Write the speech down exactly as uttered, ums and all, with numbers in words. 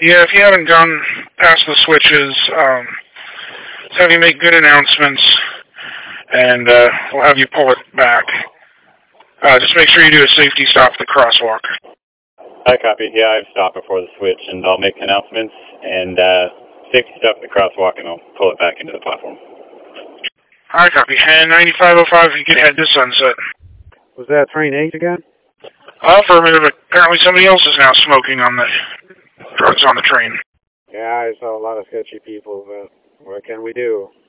Yeah, if you haven't gone past the switches, um, let's have you make good announcements, and uh, we'll have you pull it back. Uh, just make sure you do a safety stop at the crosswalk. I copy. Yeah, I've stopped before the switch, and I'll make announcements and uh, safety stop at the crosswalk, and I'll pull it back into the platform. I copy. And ninety-five oh five, you can head to Sunset. Was that train eight again? Affirmative. Apparently somebody else is now smoking on the drugs on the train. Yeah, I saw a lot of sketchy people, but what can we do?